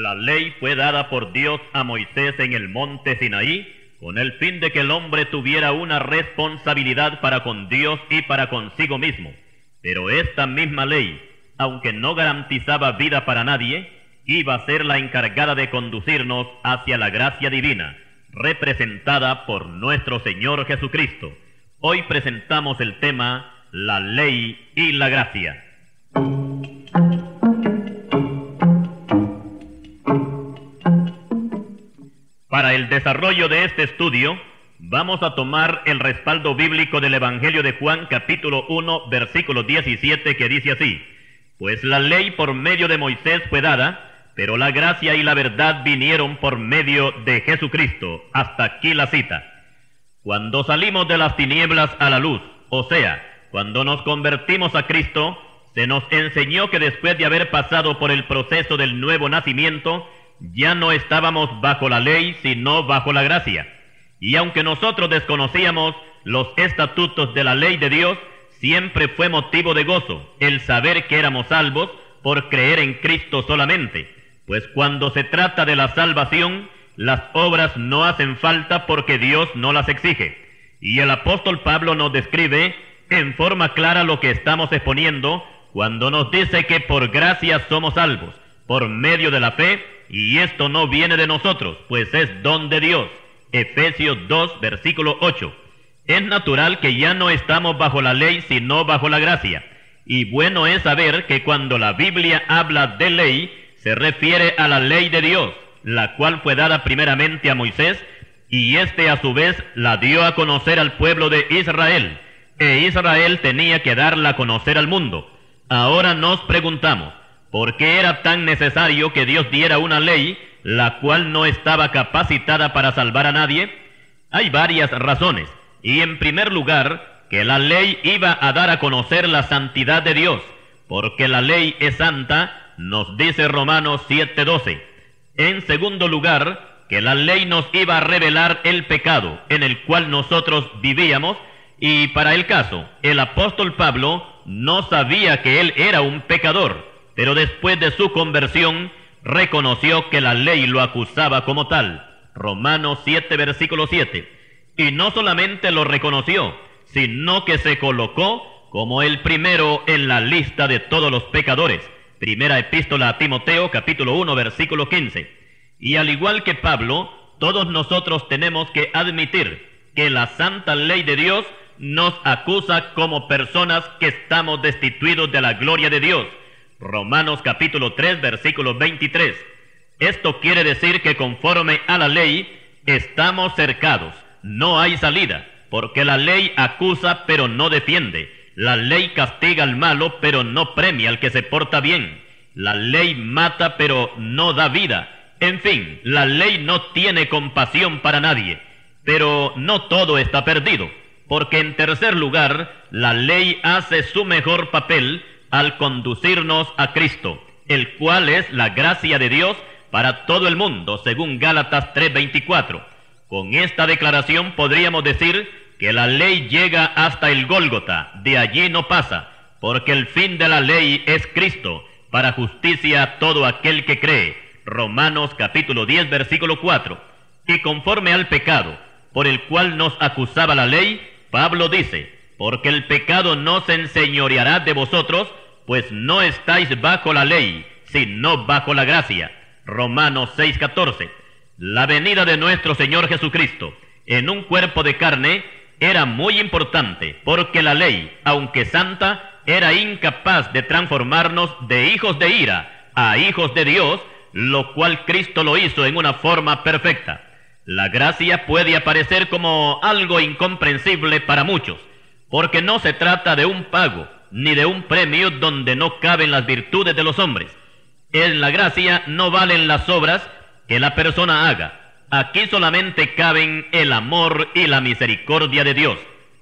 La ley fue dada por Dios a Moisés en el monte Sinaí, con el fin de que el hombre tuviera una responsabilidad para con Dios y para consigo mismo. Pero esta misma ley, aunque no garantizaba vida para nadie, iba a ser la encargada de conducirnos hacia la gracia divina, representada por nuestro Señor Jesucristo. Hoy presentamos el tema, la ley y la gracia. Para el desarrollo de este estudio, vamos a tomar el respaldo bíblico del Evangelio de Juan, capítulo 1, versículo 17, que dice así: Pues la ley por medio de Moisés fue dada, pero la gracia y la verdad vinieron por medio de Jesucristo. Hasta aquí la cita. Cuando salimos de las tinieblas a la luz, o sea, cuando nos convertimos a Cristo, se nos enseñó que después de haber pasado por el proceso del nuevo nacimiento, ya no estábamos bajo la ley, sino bajo la gracia. Y aunque nosotros desconocíamos los estatutos de la ley de Dios, siempre fue motivo de gozo el saber que éramos salvos por creer en Cristo solamente. Pues cuando se trata de la salvación, las obras no hacen falta porque Dios no las exige. Y el apóstol Pablo nos describe en forma clara lo que estamos exponiendo cuando nos dice que por gracia somos salvos, por medio de la fe, y esto no viene de nosotros, pues es don de Dios. Efesios 2, versículo 8. Es natural que ya no estamos bajo la ley, sino bajo la gracia. Y bueno es saber que cuando la Biblia habla de ley, se refiere a la ley de Dios, la cual fue dada primeramente a Moisés, y éste a su vez la dio a conocer al pueblo de Israel, e Israel tenía que darla a conocer al mundo. Ahora nos preguntamos, ¿por qué era tan necesario que Dios diera una ley, la cual no estaba capacitada para salvar a nadie? Hay varias razones, y en primer lugar, que la ley iba a dar a conocer la santidad de Dios, porque la ley es santa, nos dice Romanos 7:12. En segundo lugar, que la ley nos iba a revelar el pecado en el cual nosotros vivíamos, y para el caso, el apóstol Pablo no sabía que él era un pecador, pero después de su conversión, reconoció que la ley lo acusaba como tal. Romanos 7, versículo 7. Y no solamente lo reconoció, sino que se colocó como el primero en la lista de todos los pecadores. Primera epístola a Timoteo, capítulo 1, versículo 15. Y al igual que Pablo, todos nosotros tenemos que admitir que la santa ley de Dios nos acusa como personas que estamos destituidos de la gloria de Dios. Romanos capítulo 3, versículo 23. Esto quiere decir que conforme a la ley, estamos cercados, no hay salida, porque la ley acusa pero no defiende. La ley castiga al malo pero no premia al que se porta bien. La ley mata pero no da vida. En fin, la ley no tiene compasión para nadie. Pero no todo está perdido, porque en tercer lugar, la ley hace su mejor papel al conducirnos a Cristo, el cual es la gracia de Dios para todo el mundo, según Gálatas 3:24. Con esta declaración podríamos decir que la ley llega hasta el Gólgota, de allí no pasa, porque el fin de la ley es Cristo, para justicia a todo aquel que cree. Romanos capítulo 10, versículo 4. Y conforme al pecado, por el cual nos acusaba la ley, Pablo dice: porque el pecado no se enseñoreará de vosotros, pues no estáis bajo la ley, sino bajo la gracia. Romanos 6:14. La venida de nuestro Señor Jesucristo en un cuerpo de carne era muy importante, porque la ley, aunque santa, era incapaz de transformarnos de hijos de ira a hijos de Dios, lo cual Cristo lo hizo en una forma perfecta. La gracia puede aparecer como algo incomprensible para muchos, porque no se trata de un pago, ni de un premio donde no caben las virtudes de los hombres. En la gracia no valen las obras que la persona haga. Aquí solamente caben el amor y la misericordia de Dios.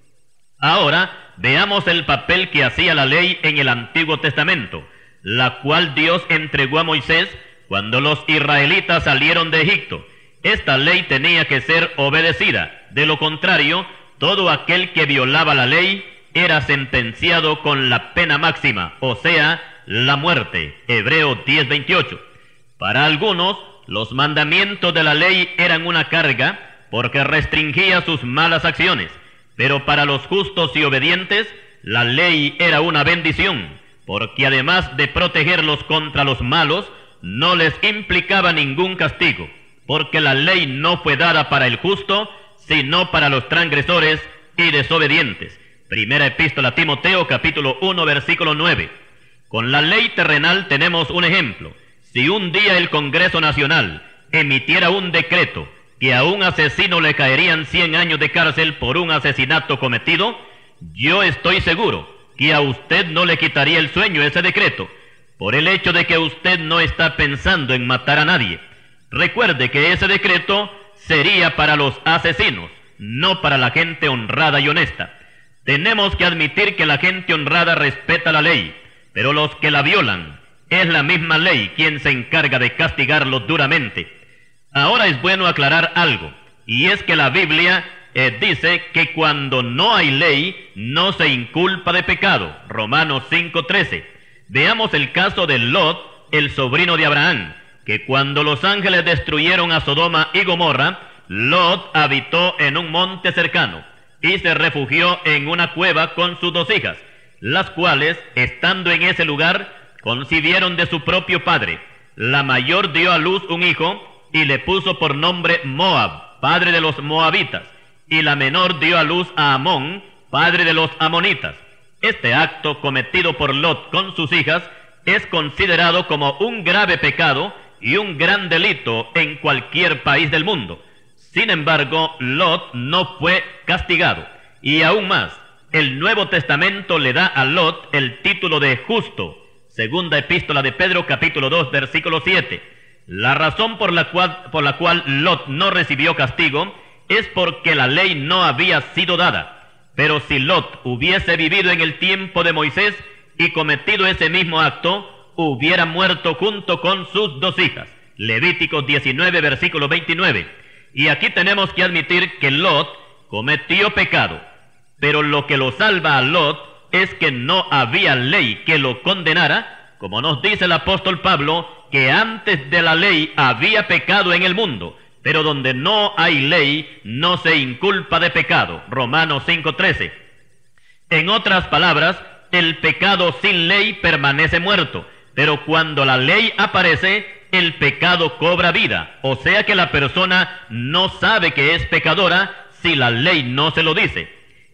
Ahora, veamos el papel que hacía la ley en el Antiguo Testamento, la cual Dios entregó a Moisés cuando los israelitas salieron de Egipto. Esta ley tenía que ser obedecida. De lo contrario, todo aquel que violaba la ley era sentenciado con la pena máxima, o sea, la muerte. Hebreos 10:28. Para algunos, los mandamientos de la ley eran una carga porque restringía sus malas acciones, pero para los justos y obedientes, la ley era una bendición, porque además de protegerlos contra los malos, no les implicaba ningún castigo, porque la ley no fue dada para el justo, sino para los transgresores y desobedientes. Primera Epístola a Timoteo, capítulo 1, versículo 9. Con la ley terrenal tenemos un ejemplo. Si un día el Congreso Nacional emitiera un decreto que a un asesino le caerían 100 años de cárcel por un asesinato cometido, yo estoy seguro que a usted no le quitaría el sueño ese decreto, por el hecho de que usted no está pensando en matar a nadie. Recuerde que ese decreto sería para los asesinos, no para la gente honrada y honesta. Tenemos que admitir que la gente honrada respeta la ley, pero los que la violan, es la misma ley quien se encarga de castigarlos duramente. Ahora es bueno aclarar algo, y es que la Biblia dice que cuando no hay ley, no se inculpa de pecado. Romanos 5:13. Veamos el caso de Lot, el sobrino de Abraham, que cuando los ángeles destruyeron a Sodoma y Gomorra, Lot habitó en un monte cercano y se refugió en una cueva con sus 2 hijas, las cuales, estando en ese lugar, concibieron de su propio padre. La mayor dio a luz un hijo y le puso por nombre Moab, padre de los moabitas, y la menor dio a luz a Amón, padre de los amonitas. Este acto cometido por Lot con sus hijas es considerado como un grave pecado y un gran delito en cualquier país del mundo. Sin embargo, Lot no fue castigado, y aún más, el Nuevo Testamento le da a Lot el título de justo. Segunda Epístola de Pedro, capítulo 2, versículo 7. La razón por la cual Lot no recibió castigo es porque la ley no había sido dada. Pero si Lot hubiese vivido en el tiempo de Moisés y cometido ese mismo acto, hubiera muerto junto con sus 2 hijas. Levíticos 19, versículo 29. Y aquí tenemos que admitir que Lot cometió pecado, pero lo que lo salva a Lot es que no había ley que lo condenara, como nos dice el apóstol Pablo, que antes de la ley había pecado en el mundo, pero donde no hay ley no se inculpa de pecado. Romanos 5:13. En otras palabras, el pecado sin ley permanece muerto, pero cuando la ley aparece, el pecado cobra vida, o sea que la persona no sabe que es pecadora si la ley no se lo dice.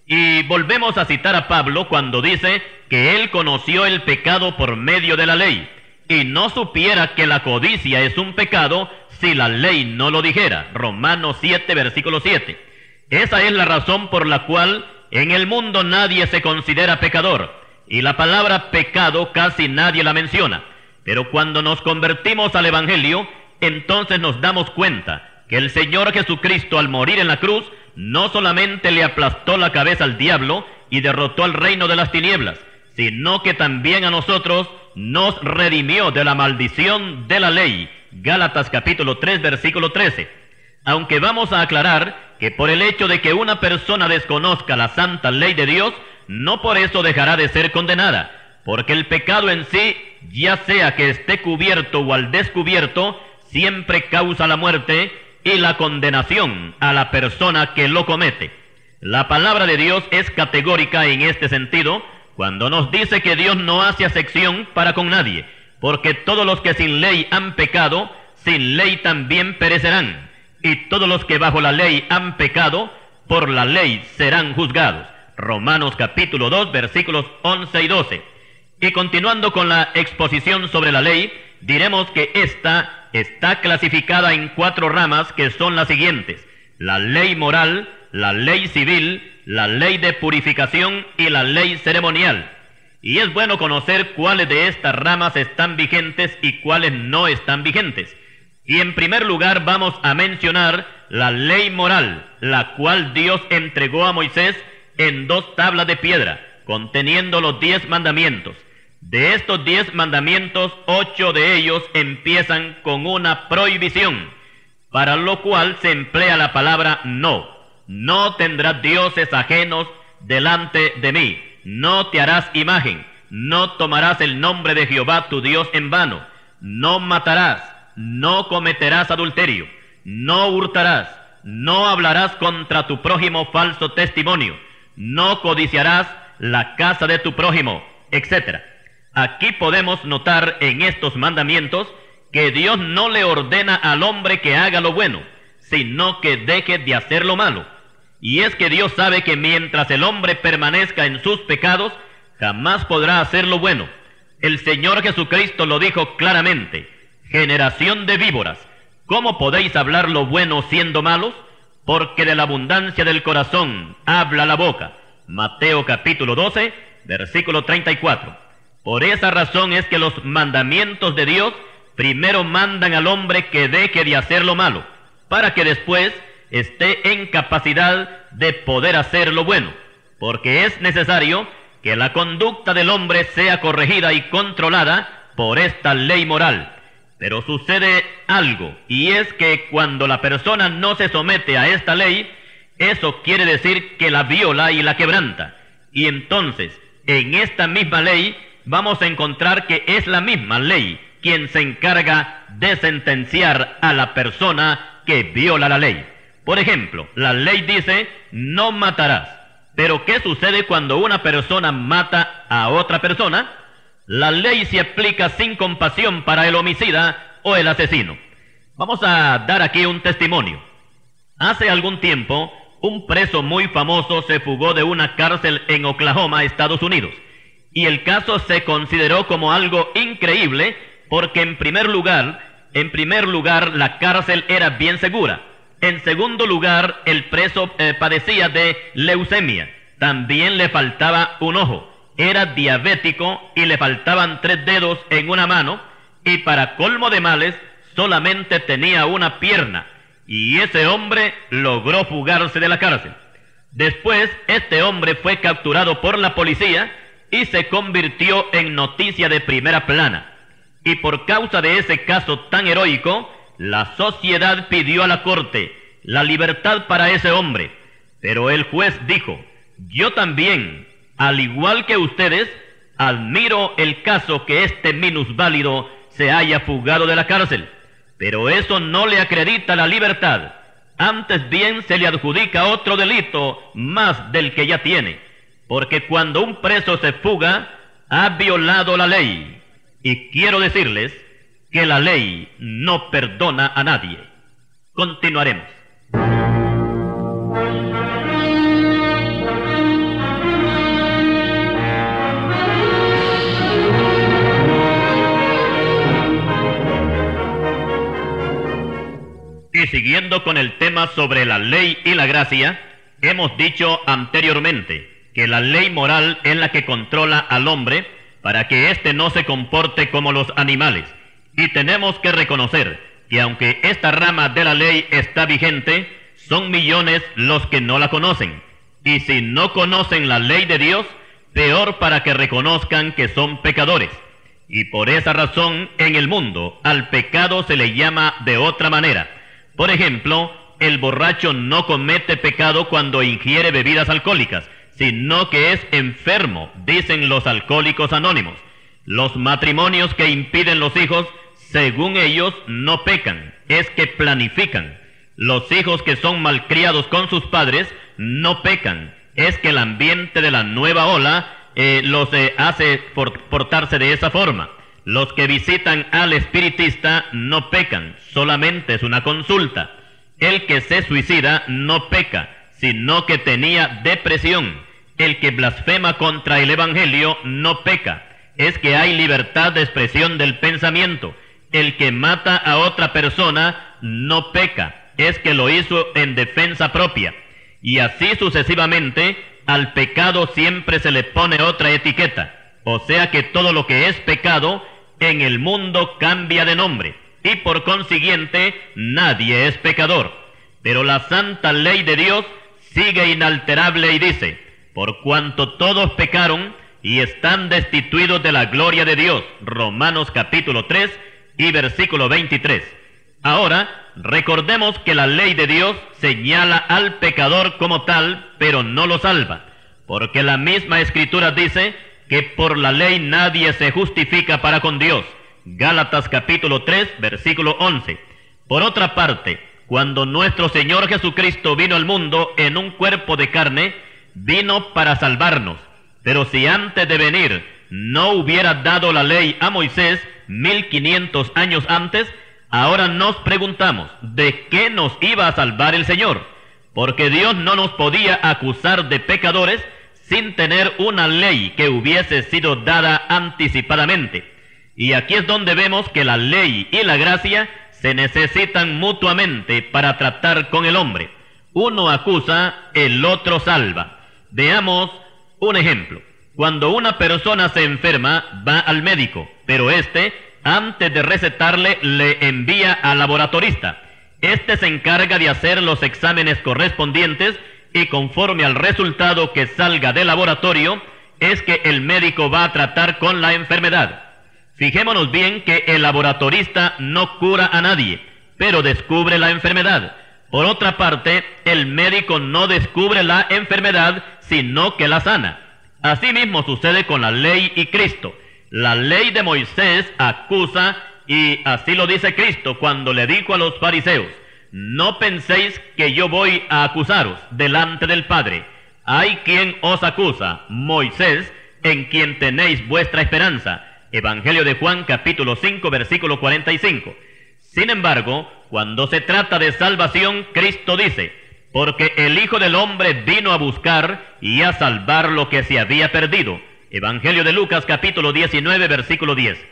Y volvemos a citar a Pablo cuando dice que él conoció el pecado por medio de la ley, y no supiera que la codicia es un pecado si la ley no lo dijera. Romanos 7, versículo 7. Esa es la razón por la cual en el mundo nadie se considera pecador, y la palabra pecado casi nadie la menciona. Pero cuando nos convertimos al Evangelio, entonces nos damos cuenta que el Señor Jesucristo, al morir en la cruz, no solamente le aplastó la cabeza al diablo y derrotó al reino de las tinieblas, sino que también a nosotros nos redimió de la maldición de la ley. Gálatas capítulo 3, versículo 13. Aunque vamos a aclarar que por el hecho de que una persona desconozca la santa ley de Dios, no por eso dejará de ser condenada, porque el pecado en sí, ya sea que esté cubierto o al descubierto, siempre causa la muerte y la condenación a la persona que lo comete. La palabra de Dios es categórica en este sentido, cuando nos dice que Dios no hace acepción para con nadie, porque todos los que sin ley han pecado, sin ley también perecerán, y todos los que bajo la ley han pecado, por la ley serán juzgados. Romanos capítulo 2, versículos 11 y 12. Y continuando con la exposición sobre la ley, diremos que esta está clasificada en 4 ramas que son las siguientes: la ley moral, la ley civil, la ley de purificación y la ley ceremonial. Y es bueno conocer cuáles de estas ramas están vigentes y cuáles no están vigentes. Y en primer lugar vamos a mencionar la ley moral, la cual Dios entregó a Moisés en 2 tablas de piedra, conteniendo los 10 mandamientos. De estos 10 mandamientos, 8 de ellos empiezan con una prohibición, para lo cual se emplea la palabra no. No tendrás dioses ajenos delante de mí. No te harás imagen. No tomarás el nombre de Jehová tu Dios en vano. No matarás. no cometerás adulterio, no hurtarás, no hablarás contra tu prójimo falso testimonio, no codiciarás la casa de tu prójimo, etc. Aquí podemos notar en estos mandamientos que Dios no le ordena al hombre que haga lo bueno, sino que deje de hacer lo malo. Y es que Dios sabe que mientras el hombre permanezca en sus pecados, jamás podrá hacer lo bueno. El Señor Jesucristo lo dijo claramente: generación de víboras, ¿cómo podéis hablar lo bueno siendo malos? Porque de la abundancia del corazón habla la boca. Mateo capítulo 12, versículo 34. Por esa razón es que los mandamientos de Dios primero mandan al hombre que deje de hacer lo malo, para que después esté en capacidad de poder hacer lo bueno, porque es necesario que la conducta del hombre sea corregida y controlada por esta ley moral. Pero sucede algo, y es que cuando la persona no se somete a esta ley, eso quiere decir que la viola y la quebranta. Y entonces, en esta misma ley, vamos a encontrar que es la misma ley quien se encarga de sentenciar a la persona que viola la ley. Por ejemplo, la ley dice: no matarás. Pero ¿qué sucede cuando una persona mata a otra persona? La ley se aplica sin compasión para el homicida o el asesino. Vamos a dar aquí un testimonio. Hace algún tiempo, un preso muy famoso se fugó de una cárcel en Oklahoma, Estados Unidos. Y el caso se consideró como algo increíble porque en primer lugar, la cárcel era bien segura. En segundo lugar, el preso padecía de leucemia. También le faltaba un ojo. Era diabético y le faltaban 3 dedos en una mano. Y para colmo de males, solamente tenía una pierna. Y ese hombre logró fugarse de la cárcel. Después, este hombre fue capturado por la policía y se convirtió en noticia de primera plana. Y por causa de ese caso tan heroico, la sociedad pidió a la corte la libertad para ese hombre. Pero el juez dijo: yo también, al igual que ustedes, admiro el caso que este minusválido se haya fugado de la cárcel. Pero eso no le acredita la libertad. Antes bien se le adjudica otro delito más del que ya tiene. Porque cuando un preso se fuga, ha violado la ley. Y quiero decirles que la ley no perdona a nadie. Continuaremos. Y siguiendo con el tema sobre la ley y la gracia, hemos dicho anteriormente que la ley moral es la que controla al hombre para que éste no se comporte como los animales. Y tenemos que reconocer que aunque esta rama de la ley está vigente, son millones los que no la conocen. Y si no conocen la ley de Dios, peor para que reconozcan que son pecadores. Y por esa razón, en el mundo, al pecado se le llama de otra manera. Por ejemplo, el borracho no comete pecado cuando ingiere bebidas alcohólicas, sino que es enfermo, dicen los alcohólicos anónimos. Los matrimonios que impiden los hijos, según ellos, no pecan, es que planifican. Los hijos que son malcriados con sus padres, no pecan, es que el ambiente de la nueva ola los hace portarse de esa forma. Los que visitan al espiritista no pecan, solamente es una consulta. El que se suicida no peca, sino que tenía depresión. El que blasfema contra el Evangelio no peca, es que hay libertad de expresión del pensamiento. El que mata a otra persona no peca, es que lo hizo en defensa propia. Y así sucesivamente, al pecado siempre se le pone otra etiqueta. O sea que todo lo que es pecado en el mundo cambia de nombre, y por consiguiente nadie es pecador. Pero la santa ley de Dios sigue inalterable y dice: por cuanto todos pecaron y están destituidos de la gloria de Dios. Romanos capítulo 3 y versículo 23. Ahora, recordemos que la ley de Dios señala al pecador como tal, pero no lo salva, porque la misma Escritura dice que por la ley nadie se justifica para con Dios, Gálatas capítulo 3, versículo 11. Por otra parte, cuando nuestro Señor Jesucristo vino al mundo en un cuerpo de carne, vino para salvarnos. Pero si antes de venir no hubiera dado la ley a Moisés 1500 años antes, ahora nos preguntamos, ¿de qué nos iba a salvar el Señor? Porque Dios no nos podía acusar de pecadores sin tener una ley que hubiese sido dada anticipadamente. Y aquí es donde vemos que la ley y la gracia se necesitan mutuamente para tratar con el hombre. Uno acusa, el otro salva. Veamos un ejemplo. Cuando una persona se enferma, va al médico, pero antes de recetarle, le envía al laboratorista. Se encarga de hacer los exámenes correspondientes y conforme al resultado que salga del laboratorio, es que el médico va a tratar con la enfermedad. Fijémonos bien que el laboratorista no cura a nadie, pero descubre la enfermedad. Por otra parte, el médico no descubre la enfermedad, sino que la sana. Asimismo sucede con la ley y Cristo. La ley de Moisés acusa, y así lo dice Cristo cuando le dijo a los fariseos: no penséis que yo voy a acusaros delante del Padre. Hay quien os acusa, Moisés, en quien tenéis vuestra esperanza. Evangelio de Juan capítulo 5 versículo 45. Sin embargo, cuando se trata de salvación, Cristo dice: porque el Hijo del Hombre vino a buscar y a salvar lo que se había perdido. Evangelio de Lucas capítulo 19 versículo 10.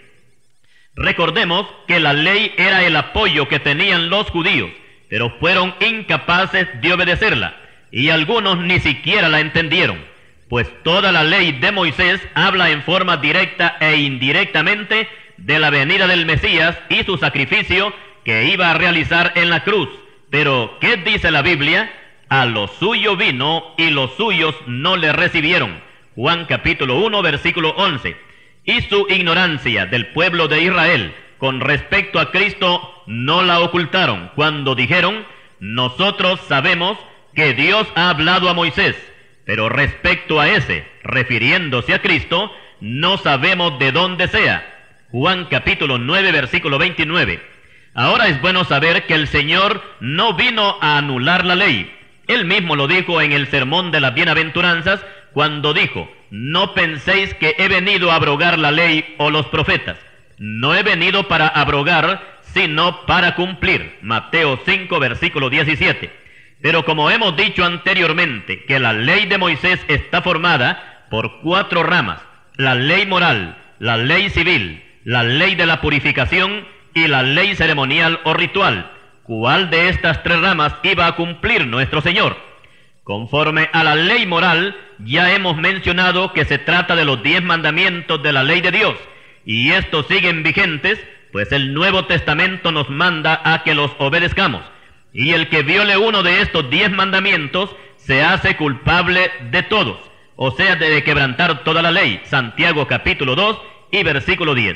Recordemos que la ley era el apoyo que tenían los judíos, pero fueron incapaces de obedecerla, y algunos ni siquiera la entendieron. Pues toda la ley de Moisés habla en forma directa e indirectamente de la venida del Mesías y su sacrificio que iba a realizar en la cruz. Pero, ¿qué dice la Biblia? A lo suyo vino y los suyos no le recibieron. Juan capítulo 1 versículo 11. Y su ignorancia del pueblo de Israel con respecto a Cristo no la ocultaron cuando dijeron: nosotros sabemos que Dios ha hablado a Moisés, pero respecto a refiriéndose a Cristo, no sabemos de dónde sea. Juan capítulo 9 versículo 29. Ahora es bueno saber que el Señor no vino a anular la ley. Él mismo lo dijo en el sermón de las bienaventuranzas cuando dijo: no penséis que he venido a abrogar la ley o los profetas. No he venido para abrogar, sino para cumplir. Mateo 5 versículo 17. Pero como hemos dicho anteriormente que la ley de Moisés está formada por 4 ramas: la ley moral, la ley civil, la ley de la purificación y la ley ceremonial o ritual. ¿Cuál de estas 3 ramas iba a cumplir nuestro Señor? Conforme a la ley moral, ya hemos mencionado que se trata de los 10 mandamientos de la ley de Dios, y estos siguen vigentes, pues el Nuevo Testamento nos manda a que los obedezcamos. Y el que viole uno de estos 10 mandamientos se hace culpable de todos, o sea, de quebrantar toda la ley. Santiago capítulo 2 y versículo 10.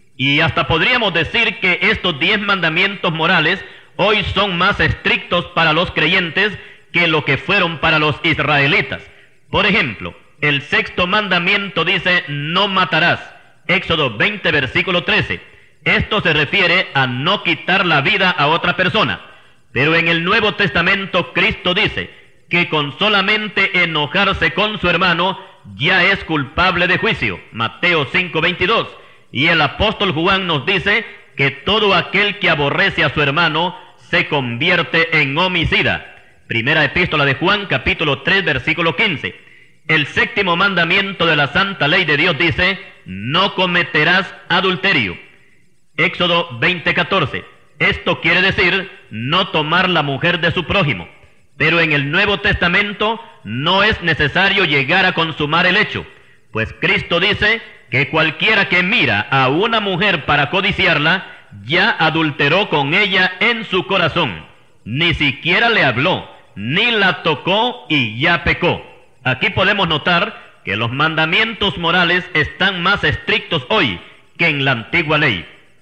Y hasta podríamos decir que estos 10 mandamientos morales hoy son más estrictos para los creyentes que lo que fueron para los israelitas. Por ejemplo, el 6º mandamiento dice: no matarás. Éxodo 20 versículo 13. Esto se refiere a no quitar la vida a otra persona. Pero en el Nuevo Testamento Cristo dice que con solamente enojarse con su hermano ya es culpable de juicio. Mateo 5:22. Y el apóstol Juan nos dice que todo aquel que aborrece a su hermano se convierte en homicida. Primera epístola de Juan capítulo 3 versículo 15. El 7º mandamiento de la santa ley de Dios dice: no cometerás adulterio. Éxodo 20:14. Esto quiere decir no tomar la mujer de su prójimo. Pero en el Nuevo Testamento no es necesario llegar a consumar el hecho, pues Cristo dice que cualquiera que mira a una mujer para codiciarla, ya adulteró con ella en su corazón. Ni siquiera le habló, ni la tocó y ya pecó. Aquí podemos notar que los mandamientos morales están más estrictos hoy que en la antigua ley.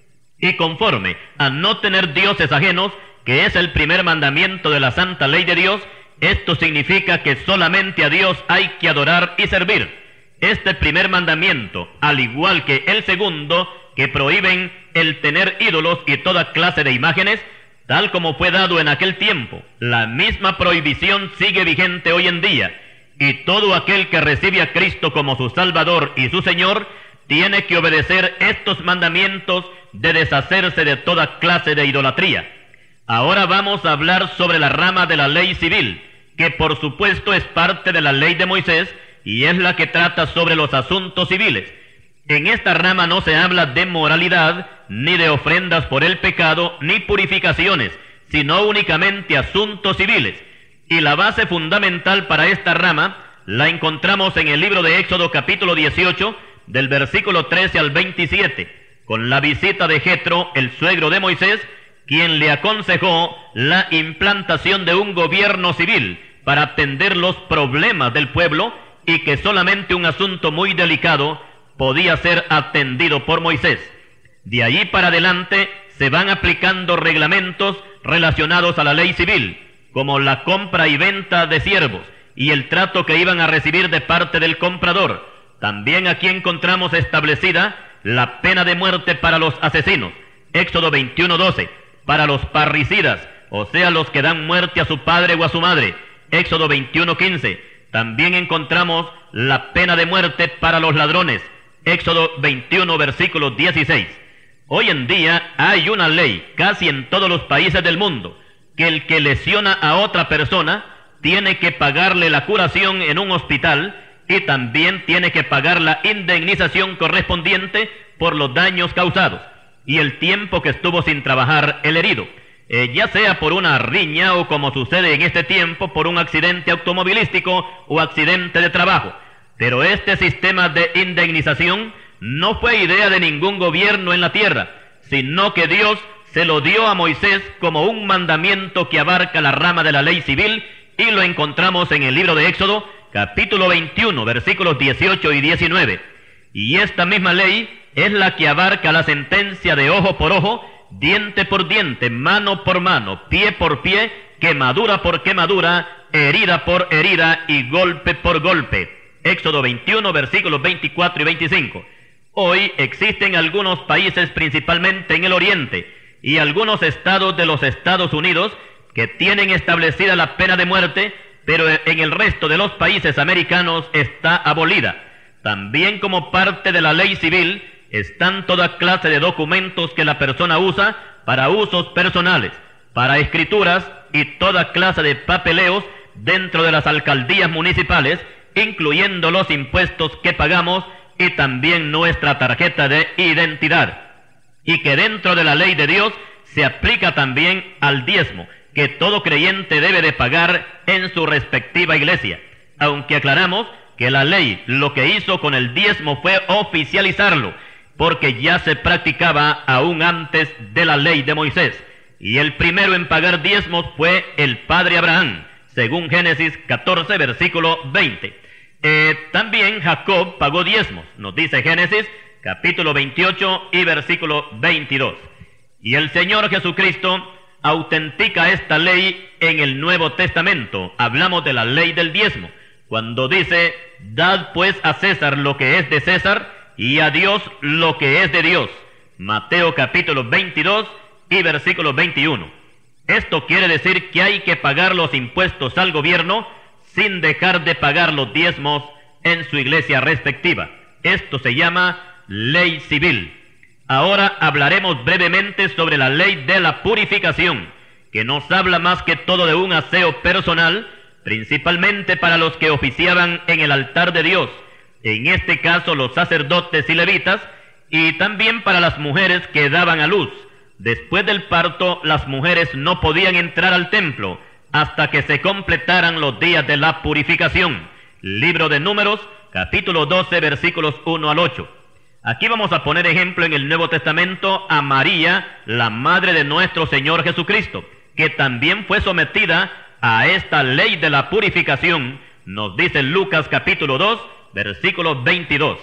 Y conforme a no tener dioses ajenos, que es el primer mandamiento de la santa ley de Dios, esto significa que solamente a Dios hay que adorar y servir. Este primer mandamiento, al igual que el segundo, que prohíben el tener ídolos y toda clase de imágenes, tal como fue dado en aquel tiempo. La misma prohibición sigue vigente hoy en día, y todo aquel que recibe a Cristo como su Salvador y su Señor, tiene que obedecer estos mandamientos de deshacerse de toda clase de idolatría. Ahora vamos a hablar sobre la rama de la ley civil, que por supuesto es parte de la ley de Moisés, y es la que trata sobre los asuntos civiles. En esta rama no se habla de moralidad, ni de ofrendas por el pecado, ni purificaciones, sino únicamente asuntos civiles. Y la base fundamental para esta rama la encontramos en el libro de Éxodo capítulo 18, del versículo 13 al 27, con la visita de Jetro, el suegro de Moisés, quien le aconsejó la implantación de un gobierno civil para atender los problemas del pueblo, y que solamente un asunto muy delicado podía ser atendido por Moisés. De allí para adelante se van aplicando reglamentos relacionados a la ley civil, como la compra y venta de siervos y el trato que iban a recibir de parte del comprador. También aquí encontramos establecida la pena de muerte para los asesinos, Éxodo 21:12, para los parricidas, o sea, los que dan muerte a su padre o a su madre, Éxodo 21:15. También encontramos la pena de muerte para los ladrones, Éxodo 21, versículo 16. Hoy en día hay una ley casi en todos los países del mundo, que el que lesiona a otra persona tiene que pagarle la curación en un hospital, y también tiene que pagar la indemnización correspondiente por los daños causados y el tiempo que estuvo sin trabajar el herido, ya sea por una riña o, como sucede en este tiempo, por un accidente automovilístico o accidente de trabajo. Pero este sistema de indemnización no fue idea de ningún gobierno en la tierra, sino que Dios se lo dio a Moisés como un mandamiento que abarca la rama de la ley civil, y lo encontramos en el libro de Éxodo, capítulo 21, versículos 18 y 19. Y esta misma ley es la que abarca la sentencia de ojo por ojo, diente por diente, mano por mano, pie por pie, quemadura por quemadura, herida por herida y golpe por golpe. Éxodo 21, versículos 24 y 25. Hoy existen algunos países, principalmente en el oriente, y algunos estados de los Estados Unidos, que tienen establecida la pena de muerte, pero en el resto de los países americanos está abolida. También, como parte de la ley civil, están toda clase de documentos que la persona usa para usos personales, para escrituras y toda clase de papeleos dentro de las alcaldías municipales, incluyendo los impuestos que pagamos y también nuestra tarjeta de identidad. Y que dentro de la ley de Dios se aplica también al diezmo, que todo creyente debe de pagar en su respectiva iglesia. Aunque aclaramos que la ley lo que hizo con el diezmo fue oficializarlo, porque ya se practicaba aún antes de la ley de Moisés. Y el primero en pagar diezmos fue el padre Abraham, según Génesis 14, versículo 20. También Jacob pagó diezmos, nos dice Génesis capítulo 28 y versículo 22. Y el Señor Jesucristo autentica esta ley en el Nuevo Testamento. Hablamos de la ley del diezmo, cuando dice: dad pues a César lo que es de César, y a Dios lo que es de Dios. Mateo capítulo 22 y versículo 21. Esto quiere decir que hay que pagar los impuestos al gobierno sin dejar de pagar los diezmos en su iglesia respectiva. Esto se llama ley civil. Ahora hablaremos brevemente sobre la ley de la purificación, que nos habla más que todo de un aseo personal, principalmente para los que oficiaban en el altar de Dios, en este caso los sacerdotes y levitas, y también para las mujeres que daban a luz. Después del parto, las mujeres no podían entrar al templo hasta que se completaran los días de la purificación. Libro de Números, capítulo 12, versículos 1 al 8. Aquí vamos a poner ejemplo en el Nuevo Testamento a María, la madre de nuestro Señor Jesucristo, que también fue sometida a esta ley de la purificación, nos dice Lucas capítulo 2, versículo 22.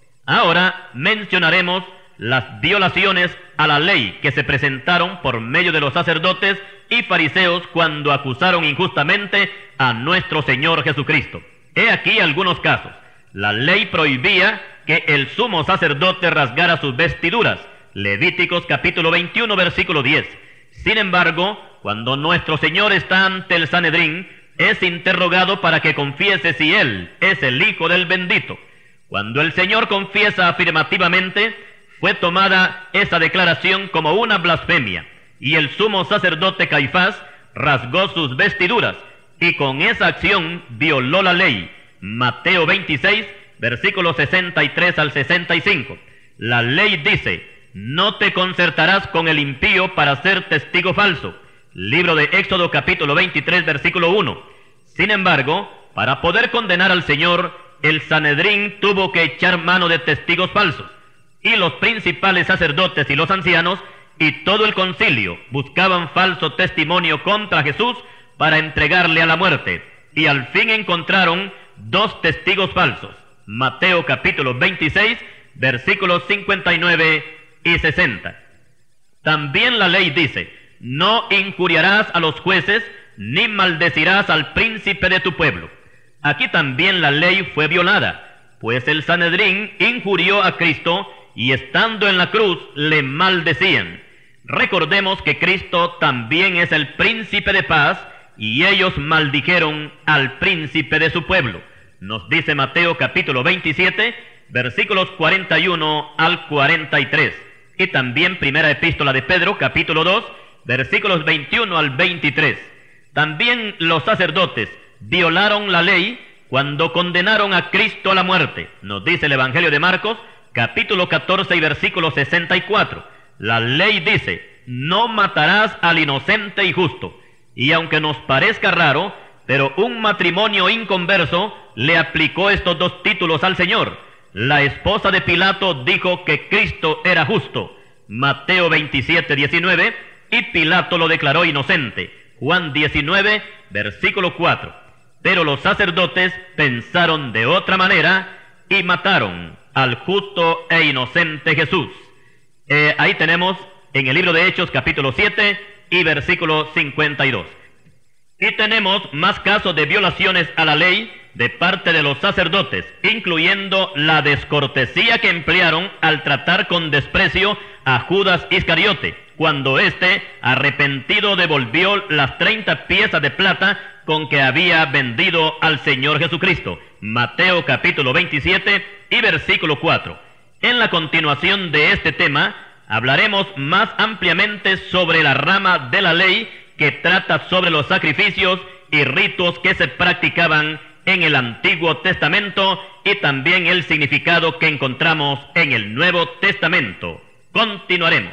Ahora mencionaremos las violaciones a la ley que se presentaron por medio de los sacerdotes y fariseos cuando acusaron injustamente a nuestro Señor Jesucristo. He aquí algunos casos. La ley prohibía que el sumo sacerdote rasgara sus vestiduras, Levíticos capítulo 21, versículo 10. Sin embargo, cuando nuestro Señor está ante el Sanedrín, es interrogado para que confiese si Él es el Hijo del Bendito. Cuando el Señor confiesa afirmativamente, fue tomada esa declaración como una blasfemia, y el sumo sacerdote Caifás rasgó sus vestiduras, y con esa acción violó la ley. Mateo 26, versículos 63 al 65. La ley dice: no te concertarás con el impío para ser testigo falso. Libro de Éxodo capítulo 23, versículo 1. Sin embargo, para poder condenar al Señor, el Sanedrín tuvo que echar mano de testigos falsos, y los principales sacerdotes y los ancianos y todo el concilio buscaban falso testimonio contra Jesús para entregarle a la muerte, y al fin encontraron 2 testigos falsos. Mateo capítulo 26, versículos 59 y 60. También la ley dice: no injuriarás a los jueces, ni maldecirás al príncipe de tu pueblo. Aquí también la ley fue violada, pues el Sanedrín injurió a Cristo, y estando en la cruz le maldecían. Recordemos que Cristo también es el príncipe de paz, y ellos maldijeron al príncipe de su pueblo. Nos dice Mateo capítulo 27, versículos 41 al 43. Y también primera epístola de Pedro capítulo 2, versículos 21 al 23. También los sacerdotes violaron la ley cuando condenaron a Cristo a la muerte. Nos dice el Evangelio de Marcos capítulo 14 y versículo 64. La ley dice: no matarás al inocente y justo. Y aunque nos parezca raro, pero un matrimonio inconverso le aplicó estos 2 títulos al Señor. La esposa de Pilato dijo que Cristo era justo, Mateo 27, 19, y Pilato lo declaró inocente, Juan 19, versículo 4. Pero los sacerdotes pensaron de otra manera y mataron al justo e inocente Jesús. Ahí tenemos en el libro de Hechos capítulo 7 y versículo 52. Y tenemos más casos de violaciones a la ley de parte de los sacerdotes, incluyendo la descortesía que emplearon al tratar con desprecio a Judas Iscariote, cuando éste, arrepentido, devolvió las 30 piezas de plata con que había vendido al Señor Jesucristo. Mateo capítulo 27 y versículo 4. En la continuación de este tema, hablaremos más ampliamente sobre la rama de la ley que trata sobre los sacrificios y ritos que se practicaban en el Antiguo Testamento, y también el significado que encontramos en el Nuevo Testamento. Continuaremos.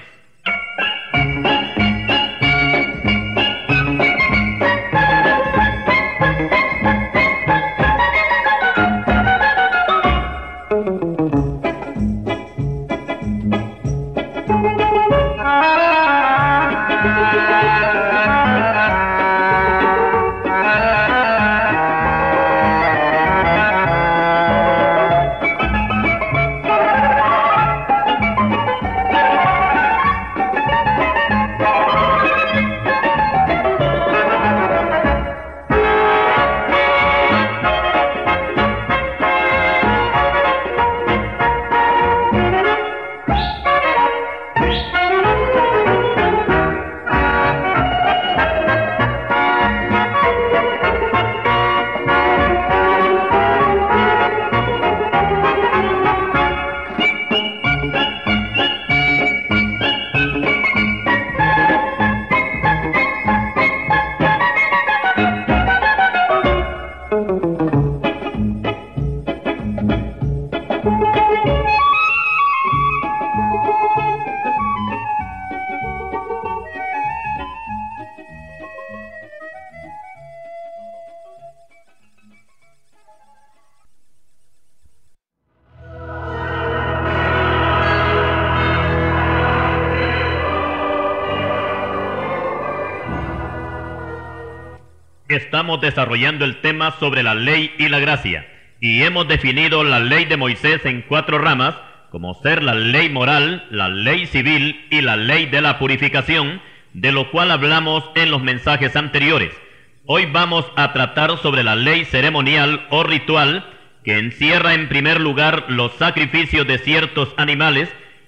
Estamos desarrollando el tema sobre la ley y la gracia, y hemos definido la ley de Moisés en 4 ramas, como ser la ley moral, la ley civil y la ley de la purificación, de lo cual hablamos en los mensajes anteriores. Hoy vamos a tratar sobre la ley ceremonial o ritual, que encierra en primer lugar los sacrificios de ciertos animales,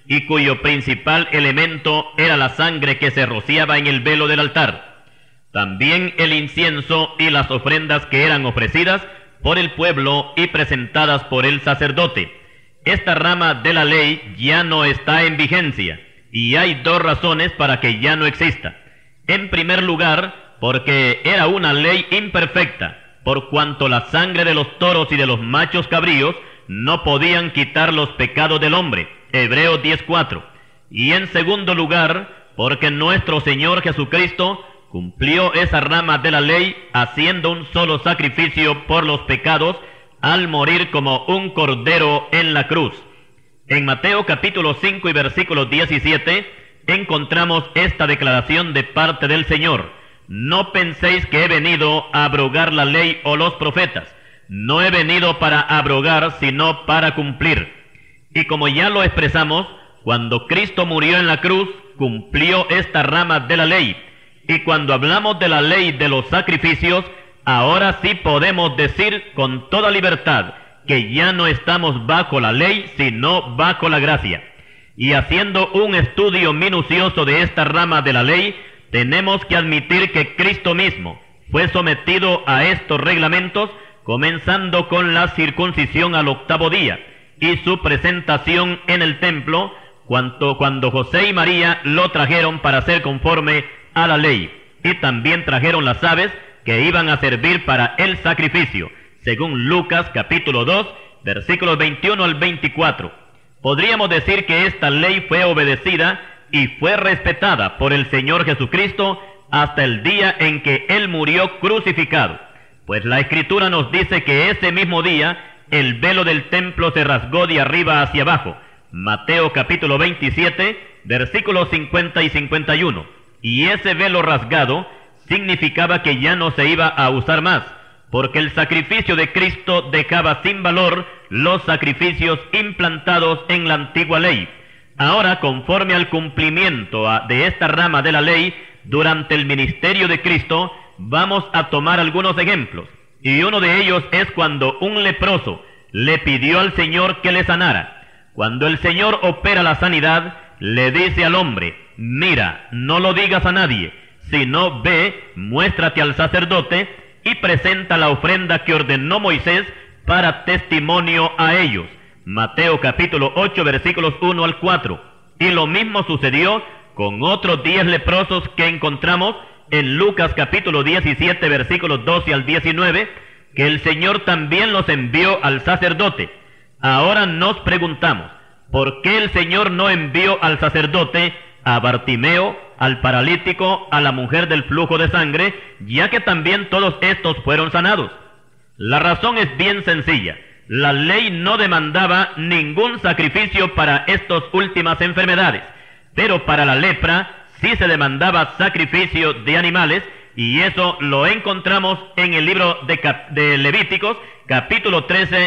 y cuyo principal elemento era la sangre que se rociaba en el velo del altar. También el incienso y las ofrendas que eran ofrecidas por el pueblo y presentadas por el sacerdote. Esta rama de la ley ya no está en vigencia, y hay dos razones para que ya no exista. En primer lugar, porque era una ley imperfecta, por cuanto la sangre de los toros y de los machos cabríos no podían quitar los pecados del hombre. Hebreos 10:4. Y en segundo lugar, porque nuestro Señor Jesucristo cumplió esa rama de la ley haciendo un solo sacrificio por los pecados al morir como un cordero en la cruz. En Mateo capítulo 5 y versículo 17 encontramos esta declaración de parte del Señor: no penséis que he venido a abrogar la ley o los profetas. No he venido para abrogar, sino para cumplir. Y como ya lo expresamos, cuando Cristo murió en la cruz, cumplió esta rama de la ley. Y cuando hablamos de la ley de los sacrificios, ahora sí podemos decir con toda libertad que ya no estamos bajo la ley, sino bajo la gracia. Y haciendo un estudio minucioso de esta rama de la ley, tenemos que admitir que Cristo mismo fue sometido a estos reglamentos, comenzando con la circuncisión al 8º día y su presentación en el templo, cuando José y María lo trajeron para ser conforme a la ley, y también trajeron las aves que iban a servir para el sacrificio, según Lucas capítulo 2, versículos 21 al 24. Podríamos decir que esta ley fue obedecida y fue respetada por el Señor Jesucristo hasta el día en que Él murió crucificado, pues la Escritura nos dice que ese mismo día el velo del templo se rasgó de arriba hacia abajo. Mateo capítulo 27, versículos 50 y 51. Y ese velo rasgado significaba que ya no se iba a usar más, porque el sacrificio de Cristo dejaba sin valor los sacrificios implantados en la antigua ley. Ahora, conforme al cumplimiento de esta rama de la ley, durante el ministerio de Cristo, vamos a tomar algunos ejemplos. Y uno de ellos es cuando un leproso le pidió al Señor que le sanara. Cuando el Señor opera la sanidad, le dice al hombre: mira, no lo digas a nadie, sino ve, muéstrate al sacerdote y presenta la ofrenda que ordenó Moisés para testimonio a ellos. Mateo capítulo 8, versículos 1 al 4. Y lo mismo sucedió con otros 10 leprosos que encontramos en Lucas capítulo 17, versículos 12 al 19, que el Señor también los envió al sacerdote. Ahora nos preguntamos, ¿por qué el Señor no envió al sacerdote a Bartimeo, al paralítico, a la mujer del flujo de sangre, ya que también todos estos fueron sanados? La razón es bien sencilla. La ley no demandaba ningún sacrificio para estas últimas enfermedades, pero para la lepra sí se demandaba sacrificio de animales, y eso lo encontramos en el libro de Levíticos, capítulo 13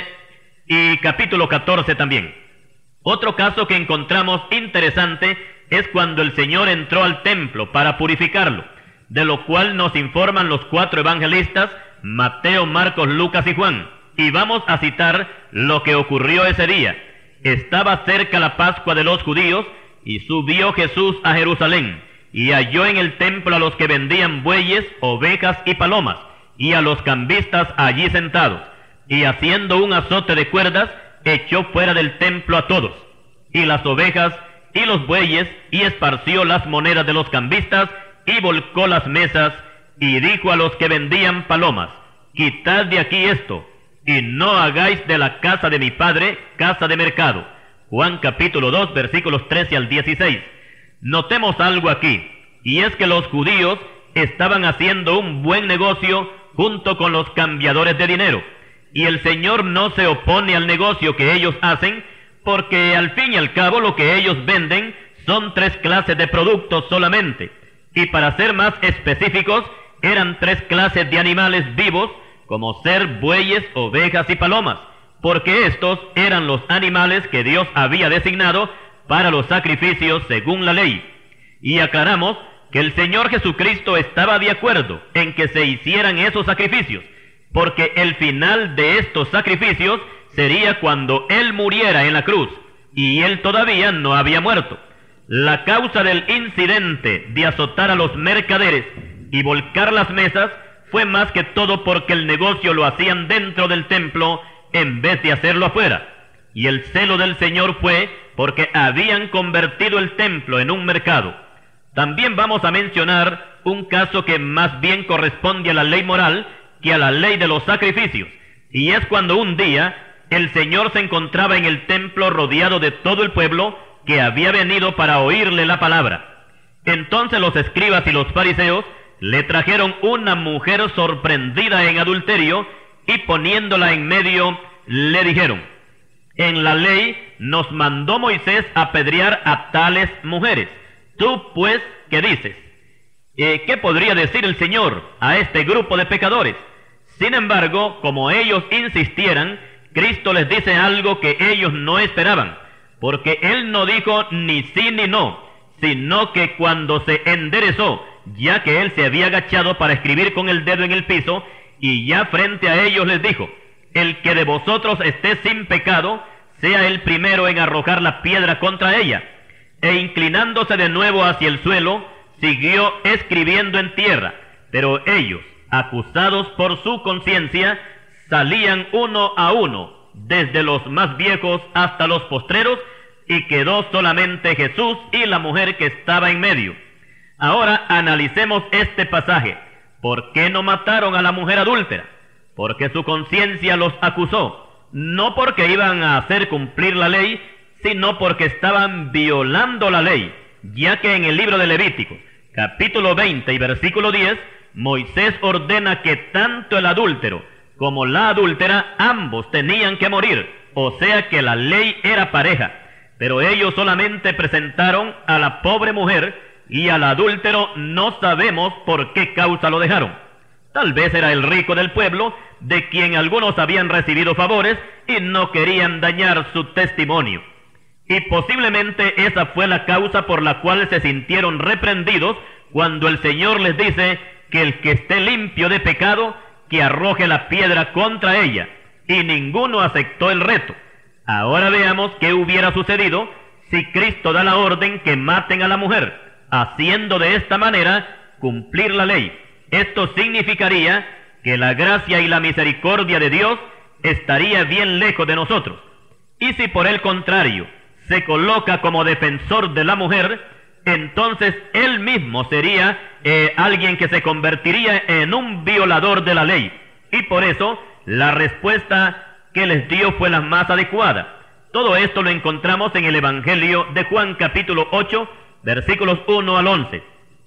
y capítulo 14 también. Otro caso que encontramos interesante es cuando el Señor entró al templo para purificarlo, de lo cual nos informan los 4 evangelistas, Mateo, Marcos, Lucas y Juan. Y vamos a citar lo que ocurrió ese día. Estaba cerca la Pascua de los judíos, y subió Jesús a Jerusalén, y halló en el templo a los que vendían bueyes, ovejas y palomas, y a los cambistas allí sentados, y haciendo un azote de cuerdas, echó fuera del templo a todos, y las ovejas y los bueyes, y esparció las monedas de los cambistas, y volcó las mesas, y dijo a los que vendían palomas: quitad de aquí esto, y no hagáis de la casa de mi padre casa de mercado. Juan capítulo 2, versículos 13 al 16. Notemos algo aquí, y es que los judíos estaban haciendo un buen negocio junto con los cambiadores de dinero, y el Señor no se opone al negocio que ellos hacen, porque al fin y al cabo lo que ellos venden son 3 clases de productos solamente, y para ser más específicos, eran 3 clases de animales vivos, como ser bueyes, ovejas y palomas, porque estos eran los animales que Dios había designado para los sacrificios según la ley. Y aclaramos que el Señor Jesucristo estaba de acuerdo en que se hicieran esos sacrificios, porque el final de estos sacrificios sería cuando Él muriera en la cruz, y él todavía no había muerto. La causa del incidente de azotar a los mercaderes y volcar las mesas fue más que todo porque el negocio lo hacían dentro del templo en vez de hacerlo afuera. Y el celo del Señor fue porque habían convertido el templo en un mercado. También vamos a mencionar un caso que más bien corresponde a la ley moral que a la ley de los sacrificios. Y es cuando un día el Señor se encontraba en el templo rodeado de todo el pueblo que había venido para oírle la palabra. Entonces los escribas y los fariseos le trajeron una mujer sorprendida en adulterio y poniéndola en medio le dijeron: en la ley nos mandó Moisés apedrear a tales mujeres. Tú pues, ¿qué dices? ¿Qué podría decir el Señor a este grupo de pecadores? Sin embargo, como ellos insistieran, Cristo les dice algo que ellos no esperaban, porque Él no dijo ni sí ni no, sino que cuando se enderezó, ya que Él se había agachado para escribir con el dedo en el piso, y ya frente a ellos les dijo: el que de vosotros esté sin pecado, sea el primero en arrojar la piedra contra ella. E inclinándose de nuevo hacia el suelo, siguió escribiendo en tierra. Pero ellos, acusados por su conciencia, salían uno a uno, desde los más viejos hasta los postreros, y quedó solamente Jesús y la mujer que estaba en medio. Ahora analicemos este pasaje. ¿Por qué no mataron a la mujer adúltera? Porque su conciencia los acusó, no porque iban a hacer cumplir la ley, sino porque estaban violando la ley, ya que en el libro de Levítico, capítulo 20 y versículo 10, Moisés ordena que tanto el adúltero como la adúltera, ambos tenían que morir, o sea que la ley era pareja. Pero ellos solamente presentaron a la pobre mujer, y al adúltero no sabemos por qué causa lo dejaron. Tal vez era el rico del pueblo, de quien algunos habían recibido favores y no querían dañar su testimonio. Y posiblemente esa fue la causa por la cual se sintieron reprendidos cuando el Señor les dice que el que esté limpio de pecado, que arroje la piedra contra ella, y ninguno aceptó el reto. Ahora veamos qué hubiera sucedido si Cristo da la orden que maten a la mujer, haciendo de esta manera cumplir la ley. Esto significaría que la gracia y la misericordia de Dios estaría bien lejos de nosotros. Y si por el contrario se coloca como defensor de la mujer, entonces él mismo sería alguien que se convertiría en un violador de la ley. Y por eso la respuesta que les dio fue la más adecuada. Todo esto lo encontramos en el Evangelio de Juan capítulo 8, versículos 1 al 11.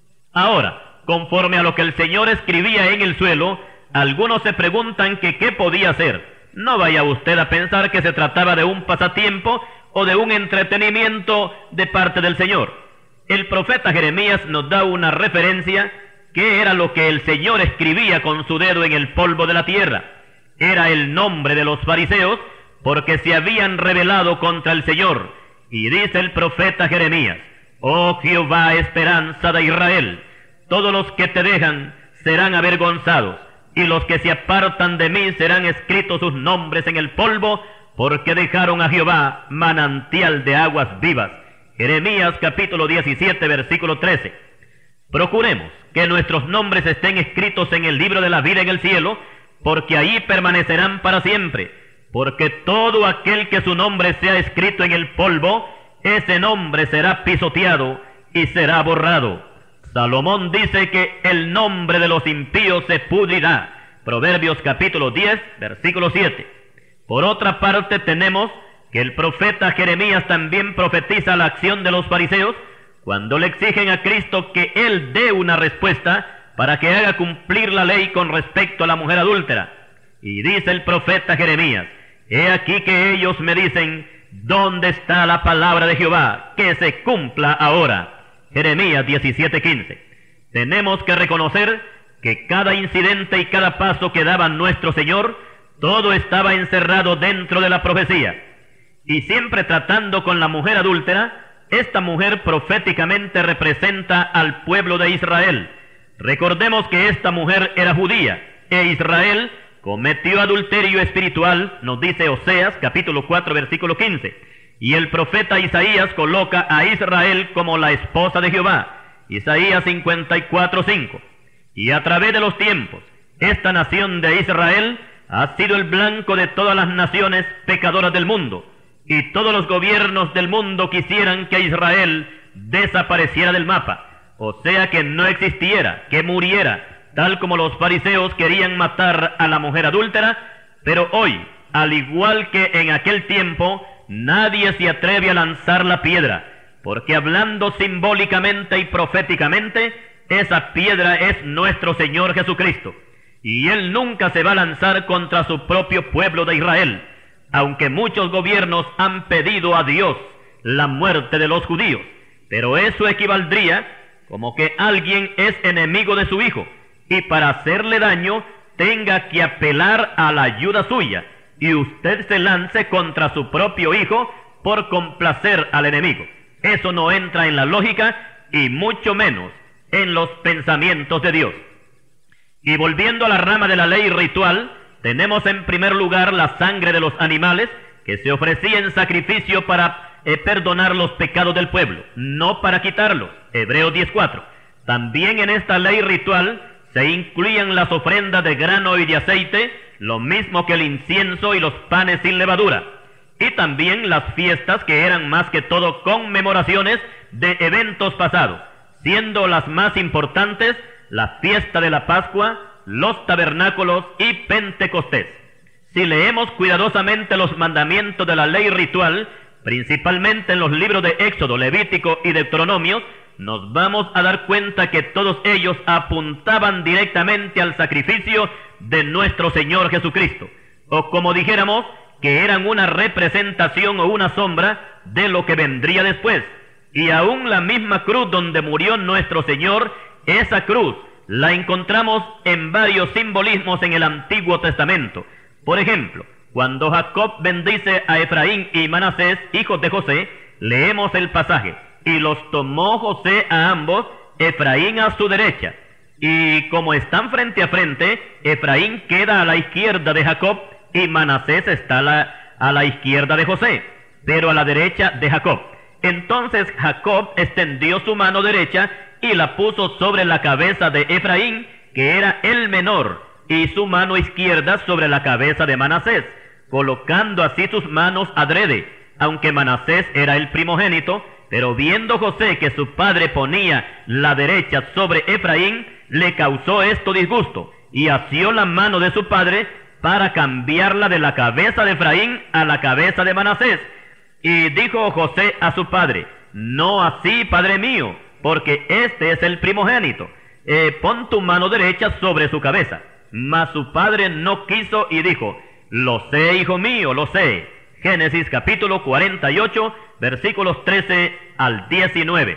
Ahora, conforme a lo que el Señor escribía en el suelo, algunos se preguntan que qué podía hacer. No vaya usted a pensar que se trataba de un pasatiempo o de un entretenimiento de parte del Señor. El profeta Jeremías nos da una referencia que era lo que el Señor escribía con su dedo en el polvo de la tierra. Era el nombre de los fariseos, porque se habían rebelado contra el Señor. Y dice el profeta Jeremías: oh Jehová, esperanza de Israel, todos los que te dejan serán avergonzados, y los que se apartan de mí serán escritos sus nombres en el polvo, porque dejaron a Jehová, manantial de aguas vivas. Jeremías capítulo 17, versículo 13. Procuremos que nuestros nombres estén escritos en el libro de la vida en el cielo, porque allí permanecerán para siempre. Porque todo aquel que su nombre sea escrito en el polvo, ese nombre será pisoteado y será borrado. Salomón dice que el nombre de los impíos se pudrirá. Proverbios capítulo 10, versículo 7. Por otra parte tenemos que el profeta Jeremías también profetiza la acción de los fariseos cuando le exigen a Cristo que Él dé una respuesta para que haga cumplir la ley con respecto a la mujer adúltera. Y dice el profeta Jeremías: he aquí que ellos me dicen, ¿dónde está la palabra de Jehová? Que se cumpla ahora. Jeremías 17:15. Tenemos que reconocer que cada incidente y cada paso que daba nuestro Señor, todo estaba encerrado dentro de la profecía. Y siempre tratando con la mujer adúltera, esta mujer proféticamente representa al pueblo de Israel. Recordemos que esta mujer era judía, e Israel cometió adulterio espiritual, nos dice Oseas capítulo 4 versículo 15. Y el profeta Isaías coloca a Israel como la esposa de Jehová. Isaías 54:5. Y a través de los tiempos, esta nación de Israel ha sido el blanco de todas las naciones pecadoras del mundo. Y todos los gobiernos del mundo quisieran que Israel desapareciera del mapa. O sea, que no existiera, que muriera, tal como los fariseos querían matar a la mujer adúltera. Pero hoy, al igual que en aquel tiempo, nadie se atreve a lanzar la piedra, porque hablando simbólicamente y proféticamente, esa piedra es nuestro Señor Jesucristo, y Él nunca se va a lanzar contra su propio pueblo de Israel, aunque muchos gobiernos han pedido a Dios la muerte de los judíos, pero eso equivaldría como que alguien es enemigo de su hijo, y para hacerle daño tenga que apelar a la ayuda suya, y usted se lance contra su propio hijo por complacer al enemigo. Eso no entra en la lógica y mucho menos en los pensamientos de Dios. Y volviendo a la rama de la ley ritual, tenemos en primer lugar la sangre de los animales que se ofrecía en sacrificio para perdonar los pecados del pueblo, no para quitarlos. Hebreos 10:4. También en esta ley ritual se incluían las ofrendas de grano y de aceite, lo mismo que el incienso y los panes sin levadura, y también las fiestas, que eran más que todo conmemoraciones de eventos pasados, siendo las más importantes la fiesta de la Pascua, los tabernáculos y Pentecostés. Si leemos cuidadosamente los mandamientos de la ley ritual, principalmente en los libros de Éxodo, Levítico y Deuteronomio, nos vamos a dar cuenta que todos ellos apuntaban directamente al sacrificio de nuestro Señor Jesucristo, o como dijéramos, que eran una representación o una sombra de lo que vendría después. Y aún la misma cruz donde murió nuestro Señor, esa cruz la encontramos en varios simbolismos en el Antiguo Testamento. Por ejemplo, cuando Jacob bendice a Efraín y Manasés, hijos de José, leemos el pasaje: y los tomó José a ambos, Efraín a su derecha. Y como están frente a frente, Efraín queda a la izquierda de Jacob y Manasés está a la izquierda de José, pero a la derecha de Jacob. Entonces Jacob extendió su mano derecha y la puso sobre la cabeza de Efraín, que era el menor, y su mano izquierda sobre la cabeza de Manasés, colocando así sus manos adrede, aunque Manasés era el primogénito. Pero viendo José que su padre ponía la derecha sobre Efraín, le causó esto disgusto, y asió la mano de su padre para cambiarla de la cabeza de Efraín a la cabeza de Manasés. Y dijo José a su padre: no así, padre mío, porque este es el primogénito. Pon tu mano derecha sobre su cabeza. Mas su padre no quiso y dijo: lo sé, hijo mío, lo sé. Génesis capítulo 48, versículos 13 al 19.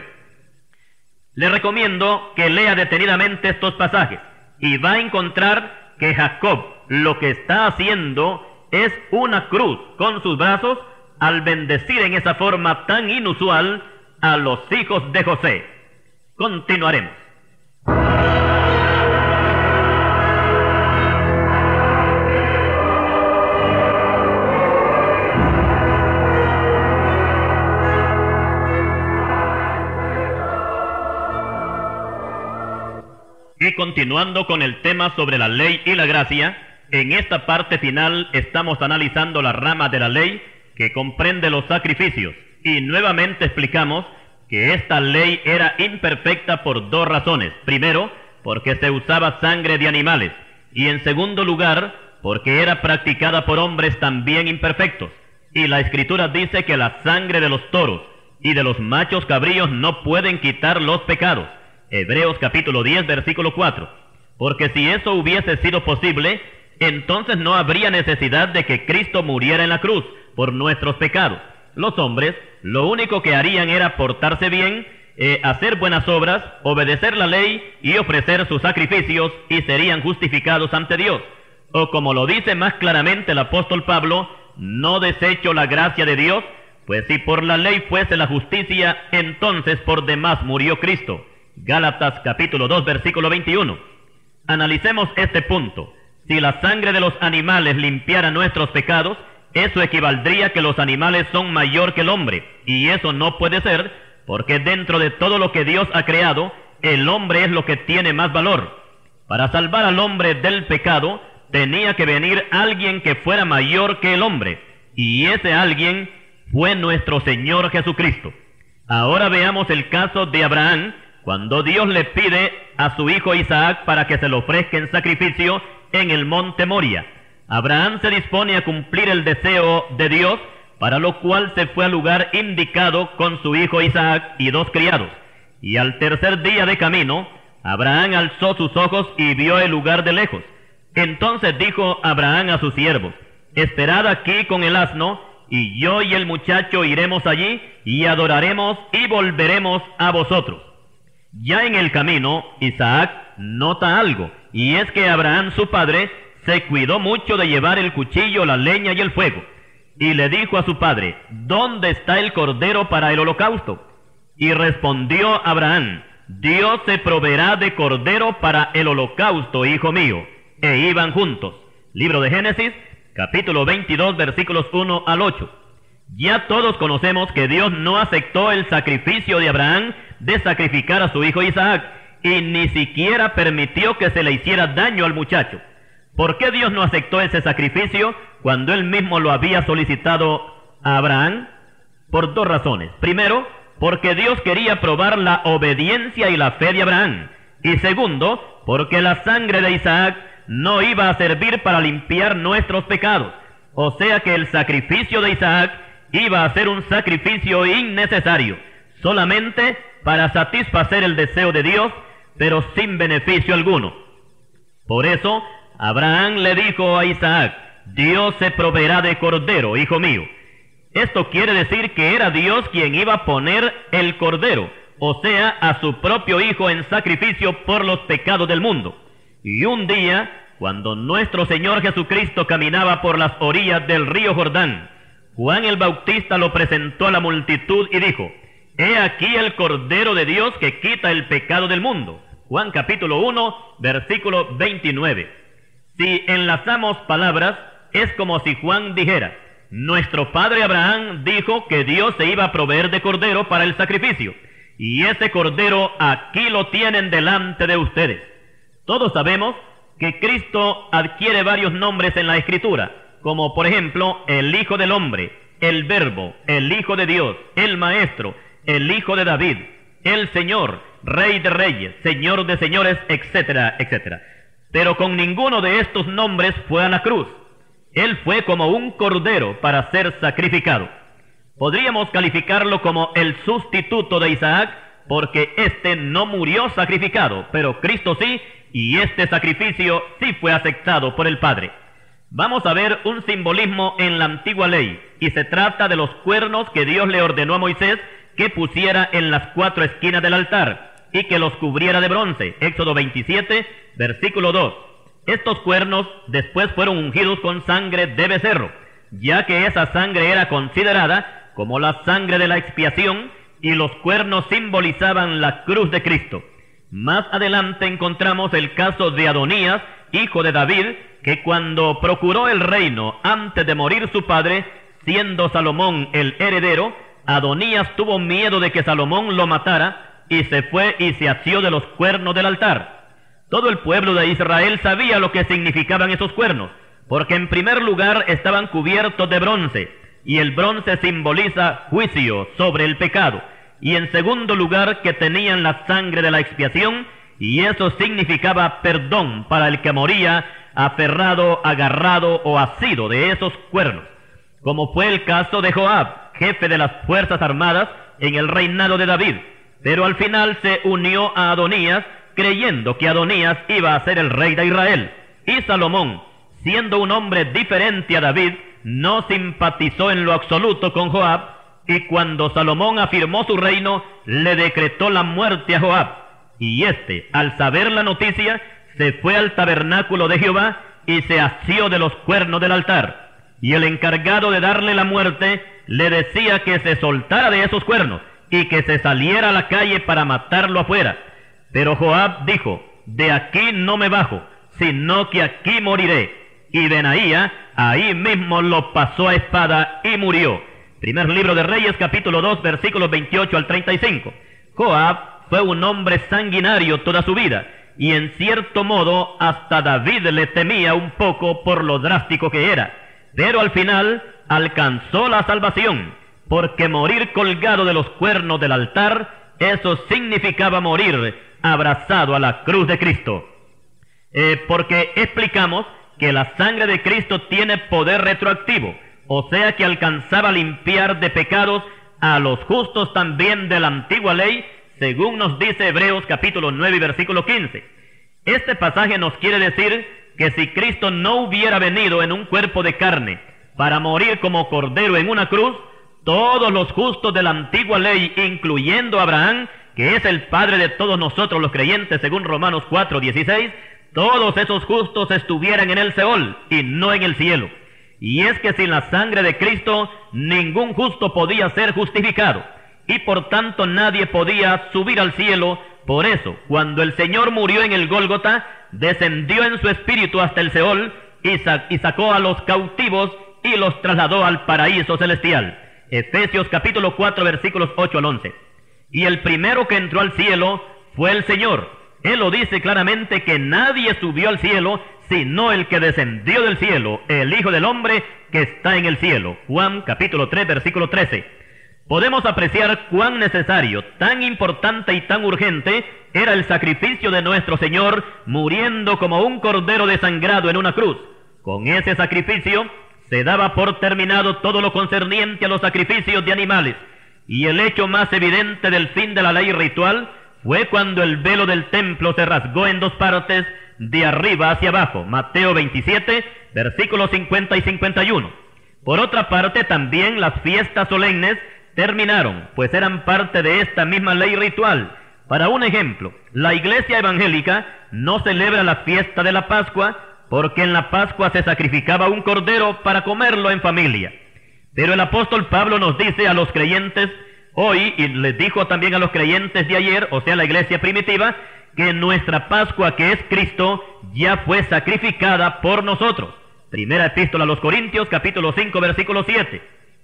Le recomiendo que lea detenidamente estos pasajes y va a encontrar que Jacob lo que está haciendo es una cruz con sus brazos al bendecir en esa forma tan inusual a los hijos de José. Continuaremos. Y continuando con el tema sobre la ley y la gracia, en esta parte final estamos analizando la rama de la ley que comprende los sacrificios, y nuevamente explicamos que esta ley era imperfecta por dos razones. Primero, porque se usaba sangre de animales, y en segundo lugar, porque era practicada por hombres también imperfectos. Y la Escritura dice que la sangre de los toros y de los machos cabríos no pueden quitar los pecados. Hebreos capítulo 10, versículo 4. Porque si eso hubiese sido posible, entonces no habría necesidad de que Cristo muriera en la cruz por nuestros pecados. Los hombres lo único que harían era portarse bien, hacer buenas obras, obedecer la ley y ofrecer sus sacrificios, y serían justificados ante Dios. O como lo dice más claramente el apóstol Pablo: no desecho la gracia de Dios, pues si por la ley fuese la justicia, entonces por demás murió Cristo. Gálatas capítulo 2, versículo 21. Analicemos este punto. Si la sangre de los animales limpiara nuestros pecados, eso equivaldría que los animales son mayor que el hombre, y eso no puede ser, porque dentro de todo lo que Dios ha creado, el hombre es lo que tiene más valor. Para salvar al hombre del pecado, tenía que venir alguien que fuera mayor que el hombre, y ese alguien fue nuestro Señor Jesucristo. Ahora veamos el caso de Abraham, cuando Dios le pide a su hijo Isaac para que se lo ofrezca en sacrificio en el monte Moria. Abraham se dispone a cumplir el deseo de Dios, para lo cual se fue al lugar indicado con su hijo Isaac y 2 criados. Y al tercer día de camino, Abraham alzó sus ojos y vio el lugar de lejos. Entonces dijo Abraham a sus siervos: esperad aquí con el asno, y yo y el muchacho iremos allí, y adoraremos y volveremos a vosotros. Ya en el camino, Isaac nota algo, y es que Abraham su padre se cuidó mucho de llevar el cuchillo, la leña y el fuego. Y le dijo a su padre: ¿dónde está el cordero para el holocausto? Y respondió Abraham: Dios se proveerá de cordero para el holocausto, hijo mío. E iban juntos. Libro de Génesis, capítulo 22, versículos 1 al 8. Ya todos conocemos que Dios no aceptó el sacrificio de Abraham de sacrificar a su hijo Isaac, y ni siquiera permitió que se le hiciera daño al muchacho. ¿Por qué Dios no aceptó ese sacrificio cuando Él mismo lo había solicitado a Abraham? Por 2 razones. Primero, porque Dios quería probar la obediencia y la fe de Abraham. Y segundo, porque la sangre de Isaac no iba a servir para limpiar nuestros pecados. O sea que el sacrificio de Isaac iba a ser un sacrificio innecesario, solamente para satisfacer el deseo de Dios, pero sin beneficio alguno. Por eso, Abraham le dijo a Isaac: Dios se proveerá de cordero, hijo mío. Esto quiere decir que era Dios quien iba a poner el cordero, o sea, a su propio hijo en sacrificio por los pecados del mundo. Y un día, cuando nuestro Señor Jesucristo caminaba por las orillas del río Jordán, Juan el Bautista lo presentó a la multitud y dijo: He aquí el Cordero de Dios que quita el pecado del mundo. Juan capítulo 1, versículo 29. Si enlazamos palabras, es como si Juan dijera: nuestro padre Abraham dijo que Dios se iba a proveer de cordero para el sacrificio, y ese cordero aquí lo tienen delante de ustedes. Todos sabemos que Cristo adquiere varios nombres en la Escritura, como por ejemplo el Hijo del Hombre, el Verbo, el Hijo de Dios, el Maestro, el Hijo de David, el Señor, Rey de Reyes, Señor de Señores, etcétera, etcétera. Pero con ninguno de estos nombres fue a la cruz. Él fue como un cordero para ser sacrificado. Podríamos calificarlo como el sustituto de Isaac, porque éste no murió sacrificado, pero Cristo sí, y este sacrificio sí fue aceptado por el Padre. Vamos a ver un simbolismo en la antigua ley, y se trata de los cuernos que Dios le ordenó a Moisés que pusiera en las 4 esquinas del altar, y que los cubriera de bronce. Éxodo 27, versículo 2. Estos cuernos después fueron ungidos con sangre de becerro, ya que esa sangre era considerada como la sangre de la expiación, y los cuernos simbolizaban la cruz de Cristo. Más adelante encontramos el caso de Adonías, hijo de David, que cuando procuró el reino antes de morir su padre, siendo Salomón el heredero, Adonías tuvo miedo de que Salomón lo matara, y se fue y se asió de los cuernos del altar. Todo el pueblo de Israel sabía lo que significaban esos cuernos, porque en primer lugar estaban cubiertos de bronce, y el bronce simboliza juicio sobre el pecado, y en segundo lugar que tenían la sangre de la expiación, y eso significaba perdón para el que moría aferrado, agarrado o asido de esos cuernos, como fue el caso de Joab, jefe de las fuerzas armadas en el reinado de David, pero al final se unió a Adonías, creyendo que Adonías iba a ser el rey de Israel. Y Salomón, siendo un hombre diferente a David, no simpatizó en lo absoluto con Joab, y cuando Salomón afirmó su reino, le decretó la muerte a Joab. Y éste, al saber la noticia, se fue al tabernáculo de Jehová y se asió de los cuernos del altar. Y el encargado de darle la muerte le decía que se soltara de esos cuernos y que se saliera a la calle para matarlo afuera. Pero Joab dijo: de aquí no me bajo, sino que aquí moriré. y Benaía ahí mismo lo pasó a espada y murió. Primer libro de Reyes, capítulo 2, versículos 28 al 35. Joab fue un hombre sanguinario toda su vida, y en cierto modo hasta David le temía un poco por lo drástico que era, pero al final alcanzó la salvación, porque morir colgado de los cuernos del altar, eso significaba morir abrazado a la cruz de Cristo. Porque explicamos que la sangre de Cristo tiene poder retroactivo, o sea que alcanzaba a limpiar de pecados a los justos también de la antigua ley, según nos dice Hebreos capítulo 9 y versículo 15. Este pasaje nos quiere decir que si Cristo no hubiera venido en un cuerpo de carne para morir como cordero en una cruz, todos los justos de la antigua ley, incluyendo a Abraham, que es el padre de todos nosotros los creyentes, según Romanos 4:16, todos esos justos estuvieran en el Seol y no en el cielo. Y es que sin la sangre de Cristo, ningún justo podía ser justificado, y por tanto nadie podía subir al cielo. Por eso, cuando el Señor murió en el Gólgota, descendió en su espíritu hasta el Seol y sacó a los cautivos y los trasladó al paraíso celestial. Efesios capítulo 4 versículos 8 al 11. Y el primero que entró al cielo fue el Señor. Él lo dice claramente que nadie subió al cielo sino el que descendió del cielo, el Hijo del Hombre que está en el cielo. Juan capítulo 3 versículo 13. Podemos apreciar cuán necesario, tan importante y tan urgente era el sacrificio de nuestro Señor, muriendo como un cordero desangrado en una cruz. Con ese sacrificio se daba por terminado todo lo concerniente a los sacrificios de animales, y el hecho más evidente del fin de la ley ritual fue cuando el velo del templo se rasgó en dos partes, de arriba hacia abajo. Mateo 27, versículos 50 y 51. Por otra parte, también las fiestas solemnes terminaron, pues eran parte de esta misma ley ritual. Para un ejemplo, la iglesia evangélica no celebra la fiesta de la Pascua, porque en la Pascua se sacrificaba un cordero para comerlo en familia. Pero el apóstol Pablo nos dice a los creyentes hoy, y les dijo también a los creyentes de ayer, o sea la iglesia primitiva, que nuestra Pascua, que es Cristo, ya fue sacrificada por nosotros. Primera epístola a los Corintios, capítulo 5, versículo 7.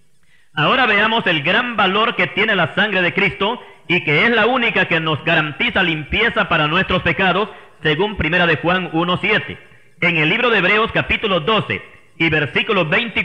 Ahora veamos el gran valor que tiene la sangre de Cristo, y que es la única que nos garantiza limpieza para nuestros pecados, según Primera de Juan 1:7. En el libro de Hebreos capítulo 12 y versículo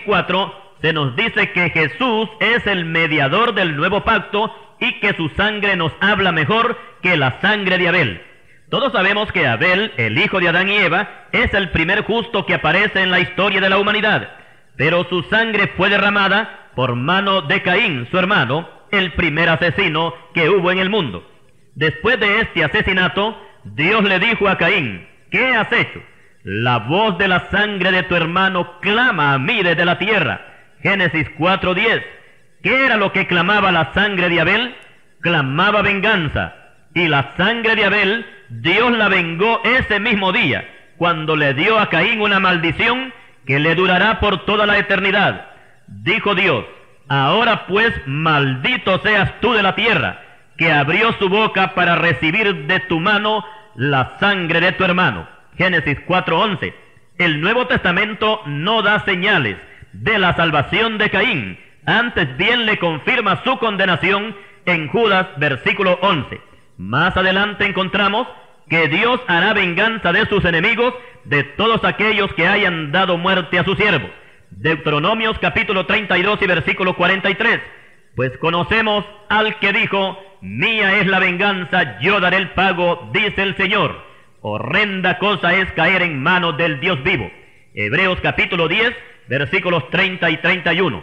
24 se nos dice que Jesús es el mediador del nuevo pacto y que su sangre nos habla mejor que la sangre de Abel. Todos sabemos que Abel, el hijo de Adán y Eva, es el primer justo que aparece en la historia de la humanidad, pero su sangre fue derramada por mano de Caín, su hermano, el primer asesino que hubo en el mundo. Después de este asesinato, Dios le dijo a Caín: ¿qué has hecho? La voz de la sangre de tu hermano clama a mí desde la tierra. Génesis 4:10. ¿Qué era lo que clamaba la sangre de Abel? Clamaba venganza. Y la sangre de Abel, Dios la vengó ese mismo día, cuando le dio a Caín una maldición que le durará por toda la eternidad. Dijo Dios: ahora pues maldito seas tú de la tierra, que abrió su boca para recibir de tu mano la sangre de tu hermano. Génesis 4:11. El Nuevo Testamento no da señales de la salvación de Caín, antes bien le confirma su condenación en Judas versículo 11. Más adelante encontramos que Dios hará venganza de sus enemigos, de todos aquellos que hayan dado muerte a sus siervos. Deuteronomios capítulo 32 y versículo 43. Pues conocemos al que dijo: mía es la venganza, yo daré el pago, dice el Señor. Horrenda cosa es caer en manos del Dios vivo. Hebreos capítulo 10, versículos 30 y 31.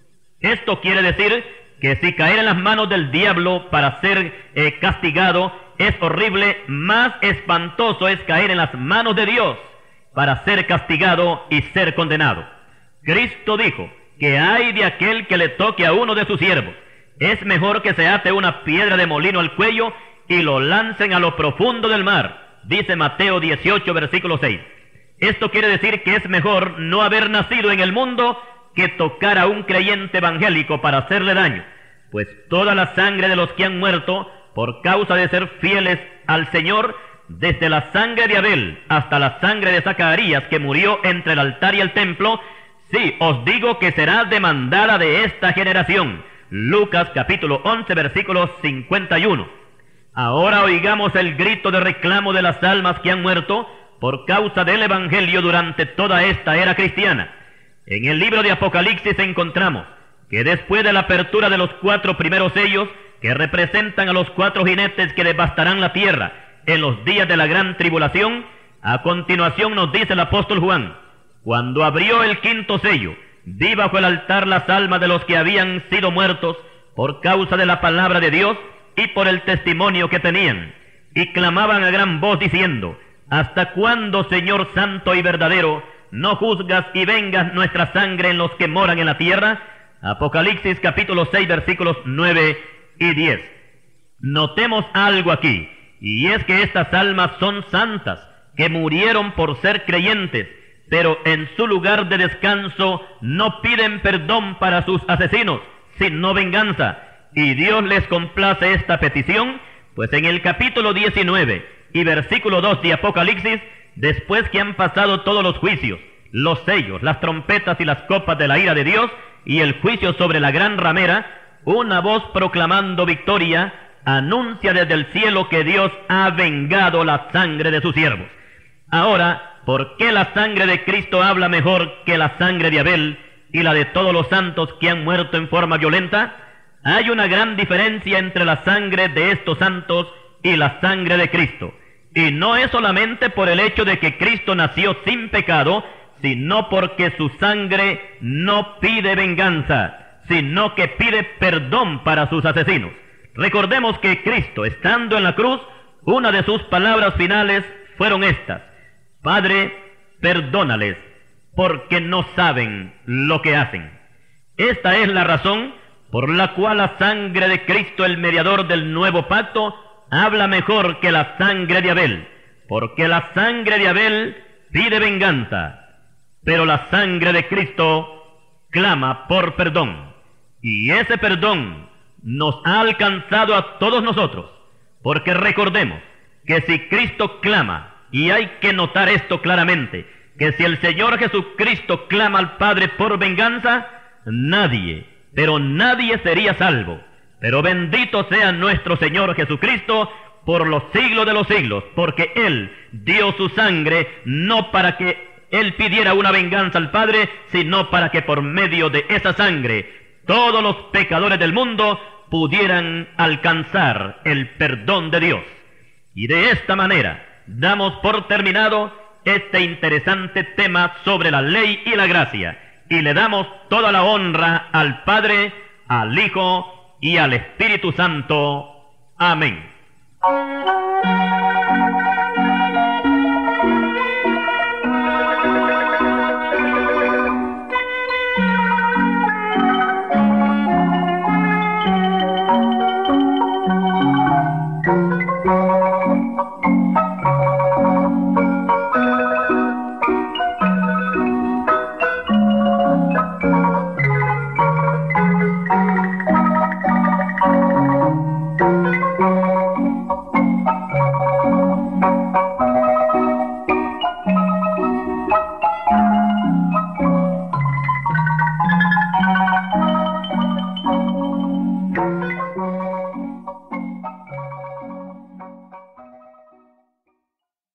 Esto quiere decir que si caer en las manos del diablo para ser castigado es horrible, más espantoso es caer en las manos de Dios para ser castigado y ser condenado. Cristo dijo que ay de aquel que le toque a uno de sus siervos. Es mejor que se ate una piedra de molino al cuello y lo lancen a lo profundo del mar, dice Mateo 18, versículo 6. Esto quiere decir que es mejor no haber nacido en el mundo que tocar a un creyente evangélico para hacerle daño, pues toda la sangre de los que han muerto por causa de ser fieles al Señor desde la sangre de Abel hasta la sangre de Zacarías, que murió entre el altar y el templo, sí, os digo que será demandada de esta generación. Lucas capítulo 11, versículo 51. Ahora oigamos el grito de reclamo de las almas que han muerto por causa del Evangelio durante toda esta era cristiana. En el libro de Apocalipsis encontramos que después de la apertura de los 4 primeros sellos, que representan a los 4 jinetes que devastarán la tierra en los días de la gran tribulación, a continuación nos dice el apóstol Juan: cuando abrió el 5.º sello, vi bajo el altar las almas de los que habían sido muertos por causa de la palabra de Dios y por el testimonio que tenían, y clamaban a gran voz diciendo: ¿hasta cuándo, Señor santo y verdadero, no juzgas y vengas nuestra sangre en los que moran en la tierra? Apocalipsis capítulo 6, versículos 9 y 10. Notemos algo aquí, y es que estas almas son santas, que murieron por ser creyentes, pero en su lugar de descanso no piden perdón para sus asesinos, sino venganza. Y Dios les complace esta petición, pues en el capítulo 19 y versículo 2 de Apocalipsis, después que han pasado todos los juicios, los sellos, las trompetas y las copas de la ira de Dios, y el juicio sobre la gran ramera, una voz proclamando victoria anuncia desde el cielo que Dios ha vengado la sangre de sus siervos. Ahora, ¿por qué la sangre de Cristo habla mejor que la sangre de Abel y la de todos los santos que han muerto en forma violenta? Hay una gran diferencia entre la sangre de estos santos y la sangre de Cristo. Y no es solamente por el hecho de que Cristo nació sin pecado, sino porque su sangre no pide venganza, sino que pide perdón para sus asesinos. Recordemos que Cristo, estando en la cruz, una de sus palabras finales fueron estas: Padre, perdónales, porque no saben lo que hacen. Esta es la razón por la cual la sangre de Cristo, el mediador del nuevo pacto, habla mejor que la sangre de Abel, porque la sangre de Abel pide venganza, pero la sangre de Cristo clama por perdón. Y ese perdón nos ha alcanzado a todos nosotros, porque recordemos que si Cristo clama, y hay que notar esto claramente, que si el Señor Jesucristo clama al Padre por venganza, nadie, pero nadie sería salvo. Pero bendito sea nuestro Señor Jesucristo por los siglos de los siglos, porque Él dio su sangre no para que Él pidiera una venganza al Padre, sino para que por medio de esa sangre todos los pecadores del mundo pudieran alcanzar el perdón de Dios. Y de esta manera damos por terminado este interesante tema sobre la ley y la gracia, y le damos toda la honra al Padre, al Hijo y al Espíritu Santo. Amén.